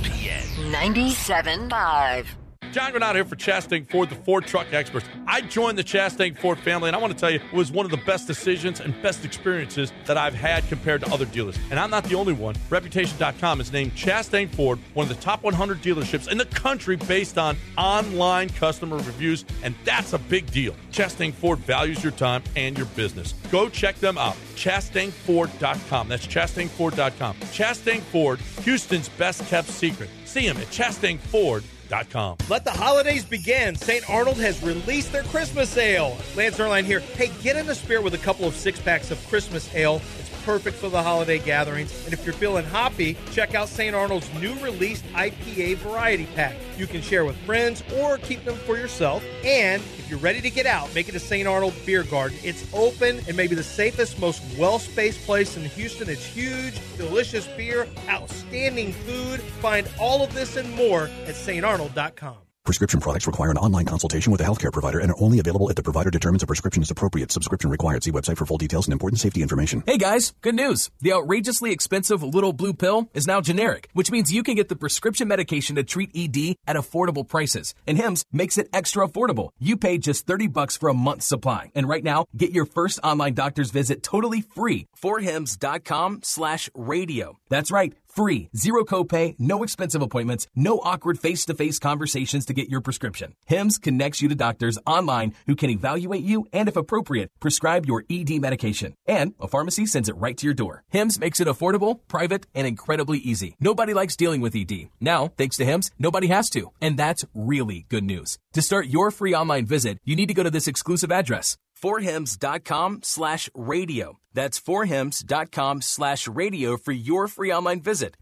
97.5. John Granado here for Chastang Ford, the Ford truck experts. I joined the Chastang Ford family, and I want to tell you, it was one of the best decisions and best experiences that I've had compared to other dealers. And I'm not the only one. Reputation.com has named Chastang Ford one of the top 100 dealerships in the country based on online customer reviews, and that's a big deal. Chastang Ford values your time and your business. Go check them out. ChastangFord.com. That's ChastangFord.com. Chastang Ford, Houston's best-kept secret. See him at ChastangFord.com. Let the holidays begin. St. Arnold has released their Christmas ale. Lance Erline here. Hey, get in the spirit with a couple of six-packs of Christmas ale. It's perfect for the holiday gatherings. And if you're feeling hoppy, check out St. Arnold's new released IPA variety pack. You can share with friends or keep them for yourself. And if you're ready to get out, make it a St. Arnold Beer Garden. It's open and maybe the safest, most well-spaced place in Houston. It's huge, delicious beer, outstanding food. Find all of this and more at StArnold.com. Prescription products require an online consultation with a healthcare provider and are only available if the provider determines a prescription is appropriate. Subscription required. See website for full details and important safety information. Hey guys, good news. The outrageously expensive Little Blue Pill is now generic, which means you can get the prescription medication to treat ED at affordable prices. And Hims makes it extra affordable. You pay just $30 for a month's supply. And right now, get your first online doctor's visit totally free. 4hims.com/radio. That's right. Free, zero copay, no expensive appointments, no awkward face-to-face conversations to get your prescription. Hims connects you to doctors online who can evaluate you and, if appropriate, prescribe your ED medication. And a pharmacy sends it right to your door. Hims makes it affordable, private, and incredibly easy. Nobody likes dealing with ED. Now, thanks to Hims, nobody has to. And that's really good news. To start your free online visit, you need to go to this exclusive address. 4hims.com/radio. That's 4hims.com/radio for your free online visit.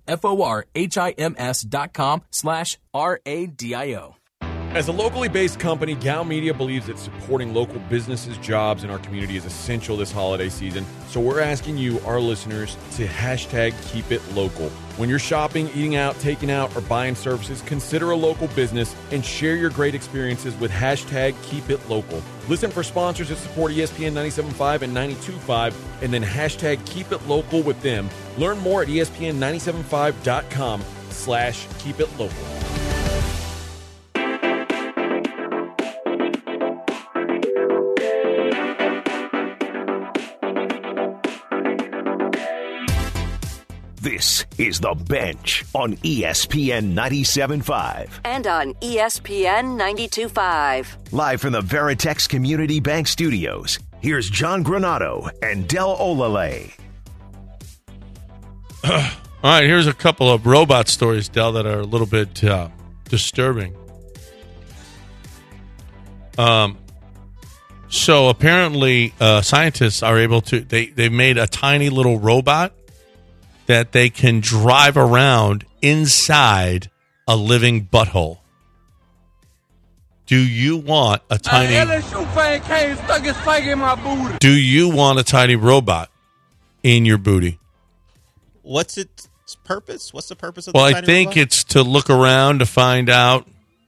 FORHIMS.com/RADIO. As a locally based company, Gow Media believes that supporting local businesses, jobs, and our community is essential this holiday season. So we're asking you, our listeners, to hashtag keep it local. When you're shopping, eating out, taking out, or buying services, consider a local business and share your great experiences with hashtag keep it local. Listen for sponsors that support ESPN 97.5 and 92.5 and then hashtag keep it local with them. Learn more at ESPN975.com/keep it local. This is The Bench on ESPN 97.5. And on ESPN 92.5. Live from the Veritex Community Bank Studios, here's John Granado and Del Olale. All right, here's a couple of robot stories, Del, that are a little bit disturbing. So apparently scientists are able to, they've made a tiny little robot that they can drive around inside a living butthole. Do you want a tiny LSU fan came stuck his flag in my booty. Do you want a tiny robot in your booty? What's its purpose? What's the purpose of the Well, tiny I think robot? it's to look around to find out.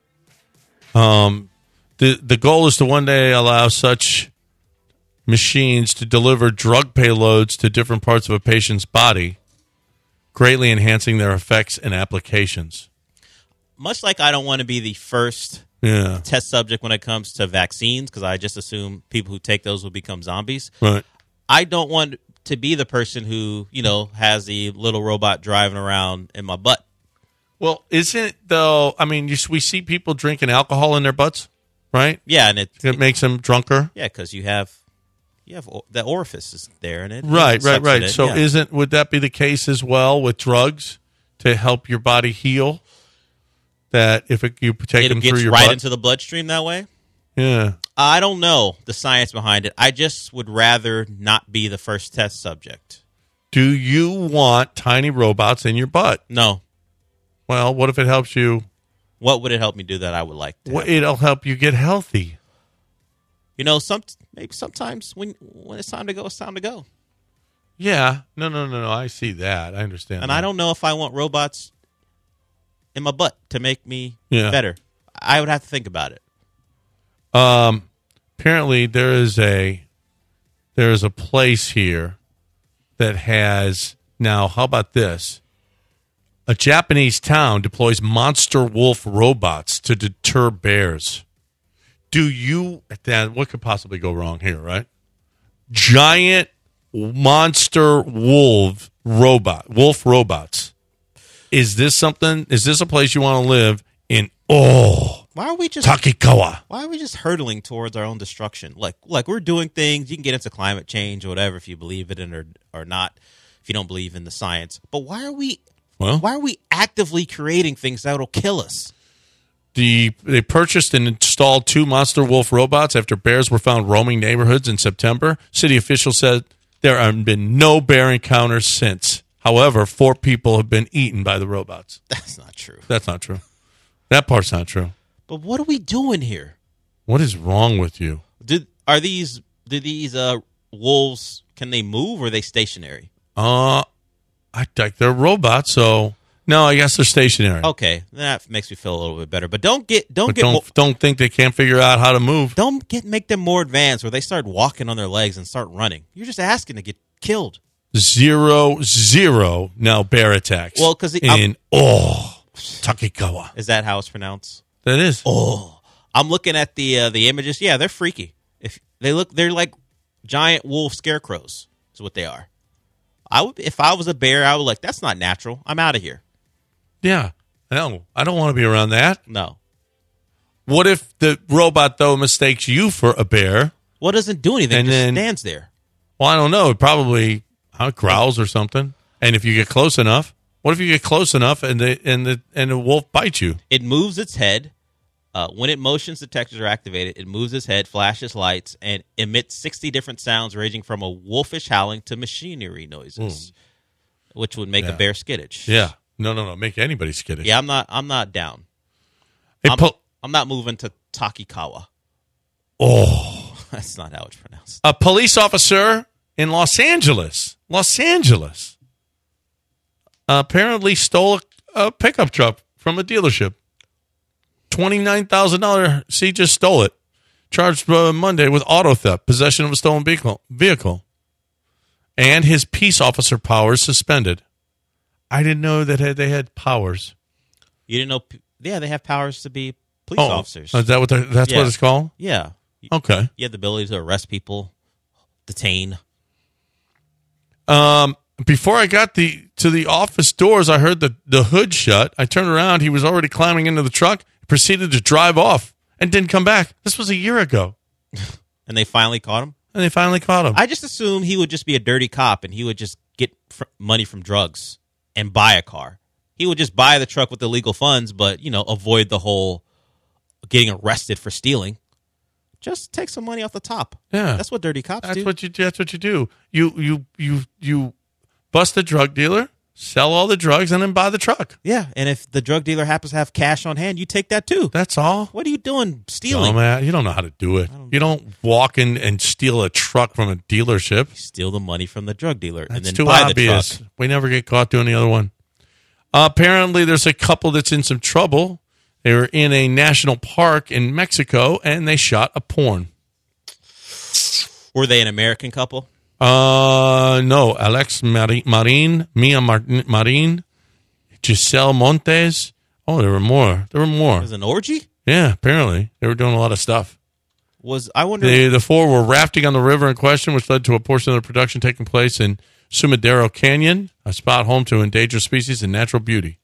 The goal is to one day allow such machines to deliver drug payloads to different parts of a patient's body, greatly enhancing their effects and applications. Much like I don't want to be the first test subject when it comes to vaccines, because I just assume people who take those will become zombies. Right. I don't want to be the person who, has the little robot driving around in my butt. Well, isn't though? I mean, we see people drinking alcohol in their butts, right? Yeah, and it makes them drunker. Yeah, because you have the orifice is there, and it Right. It, So, yeah. would that be the case as well with drugs to help your body heal? That if you take them through your right butt? into the bloodstream that way. Yeah. I don't know the science behind it. I just would rather not be the first test subject. Do you want tiny robots in your butt? No. Well, what if it helps you? What would it help me do that I would like to? It'll help you get healthy. Maybe sometimes when it's time to go, it's time to go. Yeah. No. I see that. I understand. And that. I don't know if I want robots in my butt to make me better. I would have to think about it. Apparently there is a place here that has now. How about this? A Japanese town deploys monster wolf robots to deter bears. Dan, what could possibly go wrong here, right? Giant monster wolf robots. Is this something? Is this a place you want to live in? Why are we just Takikawa? Why are we just hurtling towards our own destruction? Like we're doing things. You can get into climate change or whatever if you believe it in or not. If you don't believe in the science, but why are we actively creating things that will kill us? They purchased and installed 2 monster wolf robots after bears were found roaming neighborhoods in September. City officials said there have been no bear encounters since. However, 4 people have been eaten by the robots. That's not true. That's not true. That part's not true. But what are we doing here? What is wrong with you? Do these wolves, can they move or are they stationary? They're robots, so no, I guess they're stationary. Okay, that makes me feel a little bit better. But don't think they can't figure out how to move. Make them more advanced where they start walking on their legs and start running. You're just asking to get killed. 0-0 now bear attacks. Well, because Takikawa. Is that how it's pronounced? That is. I'm looking at the images. Yeah, they're freaky. They're like giant wolf scarecrows. Is what they are. If I was a bear, I would that's not natural. I'm out of here. Yeah, no, I don't want to be around that. No. What if the robot though mistakes you for a bear? Well, it doesn't do anything. And it just then stands there. Well, I don't know. It probably growls or something. And if you get close enough, what if you get close enough and the wolf bites you? It moves its head. When it motions detectors are activated, it moves its head, flashes lights, and emits 60 different sounds ranging from a wolfish howling to machinery noises, which would make a bear skittish. Yeah. No. Make anybody skittish. Yeah, I'm not down. I'm not moving to Takikawa. That's not how it's pronounced. A police officer in Los Angeles apparently stole a pickup truck from a dealership. $29,000. He just stole it. Charged Monday with auto theft, possession of a stolen vehicle, and his peace officer powers suspended. I didn't know that they had powers. You didn't know? Yeah, they have powers to be police officers. Is that what that's what it's called? Yeah. Okay. You have the ability to arrest people, detain. before I got to the office doors, I heard the hood shut. I turned around. He was already climbing into the truck, proceeded to drive off, and didn't come back. This was a year ago. And they finally caught him? I just assumed he would just be a dirty cop and he would just get money from drugs and buy a car. He would just buy the truck with illegal funds, but, avoid the whole getting arrested for stealing. Just take some money off the top. Yeah. That's what dirty cops do. That's what you do. You bust a drug dealer, sell all the drugs, and then buy the truck. Yeah, and if the drug dealer happens to have cash on hand, you take that too. That's all. What are you doing stealing? No, man, you don't know how to do it. You don't walk in and steal a truck from a dealership. You steal the money from the drug dealer and then too buy obvious. the truck. We never get caught doing the other one. Apparently, there's a couple that's in some trouble. They were in a national park in Mexico, and they shot a porn. Were they an American couple? No. Alex Marin, Mia Marin, Giselle Montes. Oh, there were more. It was an orgy? Yeah, apparently. They were doing a lot of stuff. I wonder... The four were rafting on the river in question, which led to a portion of the production taking place in Sumidero Canyon, a spot home to endangered species and natural beauty.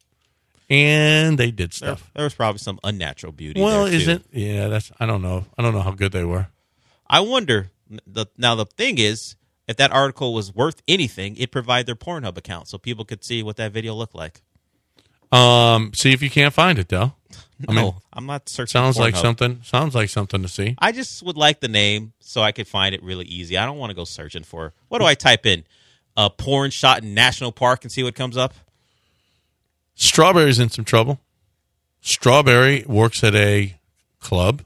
And they did stuff. There was probably some unnatural beauty. Well, there too. isn't? Yeah, I don't know. I don't know how good they were. I wonder. Now the thing is, if that article was worth anything, it provided their Pornhub account so people could see what that video looked like. See if you can't find it, Del. I'm not searching. Sounds like Pornhub. Sounds like something to see. I just would like the name so I could find it really easy. I don't want to go searching for. What do I type in? Porn shot in National Park and see what comes up. Strawberry's in some trouble. Strawberry works at a club.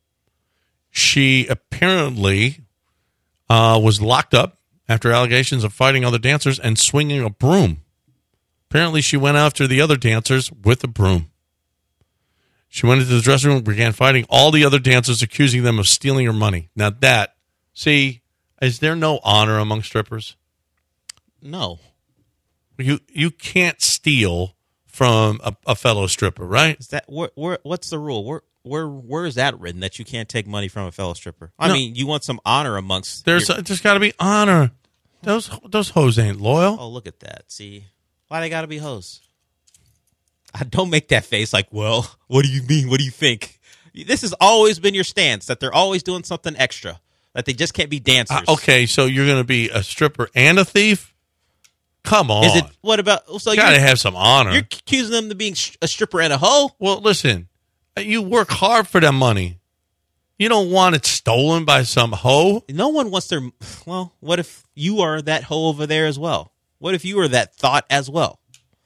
She apparently was locked up after allegations of fighting other dancers and swinging a broom. Apparently, she went after the other dancers with a broom. She went into the dressing room and began fighting all the other dancers, accusing them of stealing her money. Now is there no honor among strippers? No. You can't steal from a fellow stripper, right? Is that what's the rule? Where is that written that you can't take money from a fellow stripper? I mean, you want some honor amongst. There's got to be honor. Those hoes ain't loyal. Oh, look at that! See, why they got to be hoes? Don't make that face like, well, what do you mean? What do you think? This has always been your stance that they're always doing something extra, that they just can't be dancers. Okay, so you're going to be a stripper and a thief? Come on. What about? So you got to have some honor. You're accusing them of being a stripper and a hoe? Well, listen, you work hard for that money. You don't want it stolen by some hoe. No one wants their. Well, what if you are that hoe over there as well? What if you are that thought as well?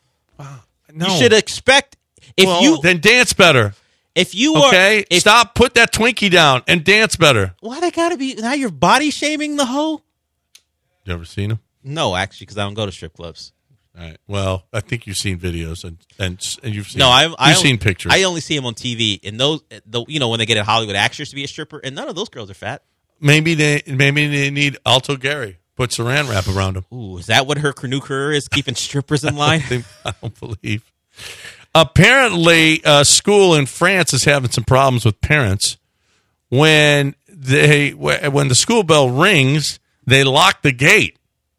No. You should expect then dance better. If you stop, put that Twinkie down and dance better. Why they gotta be now? You're body shaming the hoe. You ever seen them? No, actually, because I don't go to strip clubs. All right. Well, I think you've seen videos and you've seen. No, you've seen pictures. I only see them on TV. And those, when they get a Hollywood actress to be a stripper, and none of those girls are fat. Maybe they need Alto Gary. Put Saran wrap around him. Ooh, is that what her new career is? Keeping strippers in line? I don't believe. Apparently, a school in France is having some problems with parents. When the school bell rings, they lock the gate.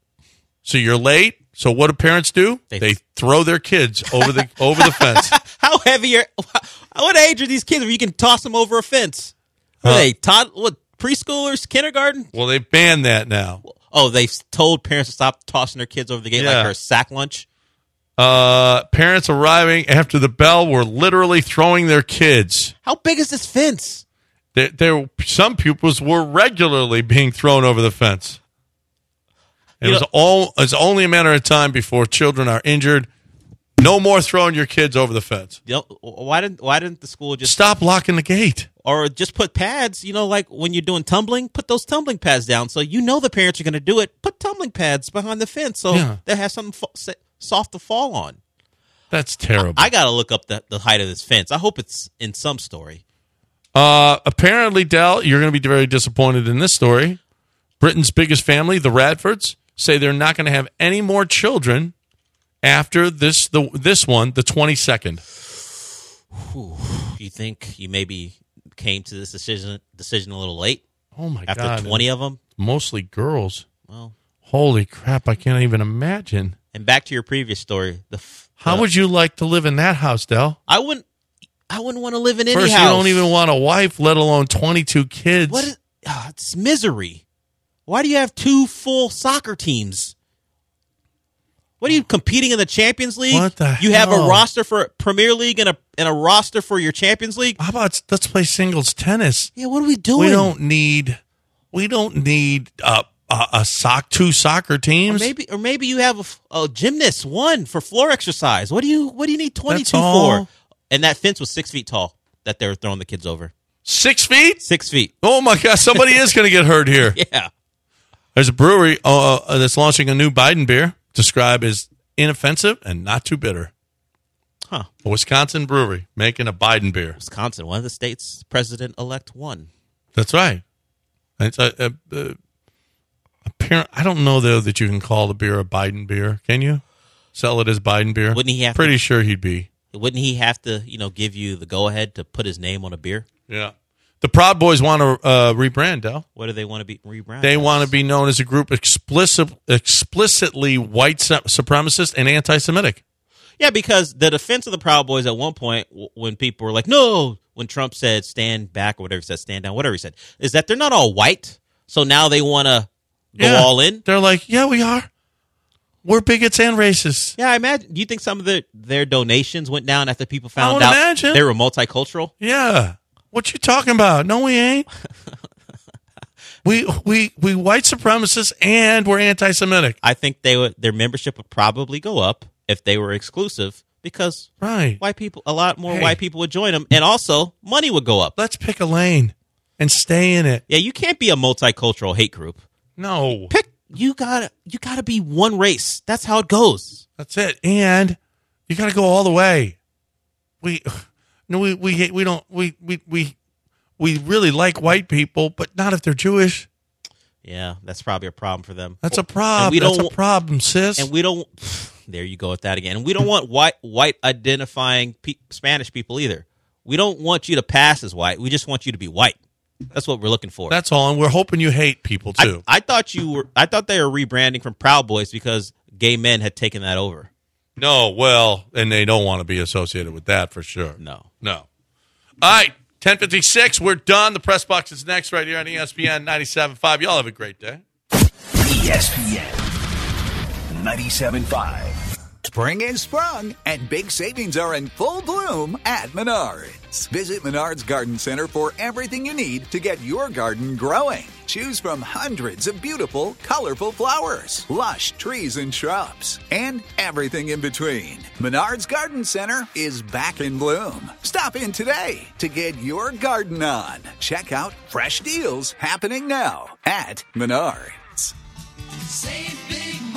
So you're late. So what do parents do? They throw their kids over the fence. How heavy what age are these kids where you can toss them over a fence? Are they preschoolers, kindergarten? Well, they've banned that now. Oh, they've told parents to stop tossing their kids over the gate like for a sack lunch? Parents arriving after the bell were literally throwing their kids. How big is this fence? Some pupils were regularly being thrown over the fence. It's only a matter of time before children are injured. No more throwing your kids over the fence. Why didn't the school just stop locking the gate? Or just put pads, like when you're doing tumbling, put those tumbling pads down so the parents are going to do it. Put tumbling pads behind the fence so they have something soft to fall on. That's terrible. I got to look up the height of this fence. I hope it's in some story. Apparently, Del, you're going to be very disappointed in this story. Britain's biggest family, the Radfords, say they're not going to have any more children after this one, the 22nd. You think you maybe came to this decision a little late? Oh, my God. God. After 20 of them? Mostly girls. Well, Holy crap! I can't even imagine. And back to your previous story. How would you like to live in that house, Del? I wouldn't want to live in any First, house. you don't even want a wife, let alone 22 kids. It's misery. Why do you have 2 full soccer teams? What are you competing in the Champions League? What the You have a hell? roster for Premier League and a roster for your Champions League? How about let's play singles tennis? Yeah, what are we doing? We don't need 2 soccer teams. Or maybe you have a gymnast, 1 for floor exercise. What do you need 22 That's all. for? And that fence was 6 feet tall that they were throwing the kids over. 6 feet? 6 feet. Oh my gosh! Somebody is going to get hurt here. Yeah. There's a brewery that's launching a new Biden beer, described as inoffensive and not too bitter. Huh. A Wisconsin brewery making a Biden beer. Wisconsin, one of the states president-elect won. That's right. It's apparent. I don't know though that you can call the beer a Biden beer. Can you sell it as Biden beer? Wouldn't he have? Pretty sure he'd be. Wouldn't he have to, give you the go-ahead to put his name on a beer? Yeah. The Proud Boys want to rebrand, Del. What do they want to be rebranded? They want to be known as a group explicitly white supremacist and anti-Semitic. Yeah, because the defense of the Proud Boys at one point, when people were like, no, when Trump said stand back or whatever he said, stand down, whatever he said, is that they're not all white. So now they want to go all in. They're like, yeah, we are. We're bigots and racists. Yeah, I imagine. Do you think some of their donations went down after people I found would out imagine. they were multicultural? Yeah. What you talking about? No, we ain't. we white supremacists and we're anti-Semitic. I think their membership would probably go up if they were exclusive because white people, a lot more white people would join them, and also money would go up. Let's pick a lane and stay in it. Yeah, you can't be a multicultural hate group. No. You gotta be one race. That's how it goes. That's it. And you gotta go all the way. We really like white people, but not if they're Jewish. Yeah, that's probably a problem for them. That's a problem. That's a problem, sis. And we don't. There you go with that again. And we don't want white identifying Spanish people either. We don't want you to pass as white. We just want you to be white. That's what we're looking for. That's all, and we're hoping you hate people too. I thought they were rebranding from Proud Boys because gay men had taken that over. No, well, and they don't want to be associated with that for sure. No. All right, 10:56. We're done. The press box is next right here on ESPN 97.5. Y'all have a great day. ESPN 97.5. Spring is sprung, and big savings are in full bloom at Menards. Visit Menards Garden Center for everything you need to get your garden growing. Choose from hundreds of beautiful, colorful flowers, lush trees and shrubs, and everything in between. Menards Garden Center is back in bloom. Stop in today to get your garden on. Check out fresh deals happening now at Menards. Save big